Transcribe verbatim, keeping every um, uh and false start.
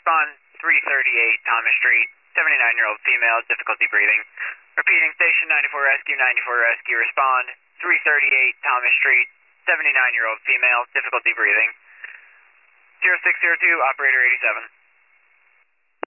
respond three thirty-eight Thomas Street, seventy-nine-year-old female, difficulty breathing. Repeating, station ninety-four rescue, ninety-four rescue, respond three thirty-eight Thomas Street, seventy-nine-year-old female, difficulty breathing. zero six zero two, operator eighty-seven.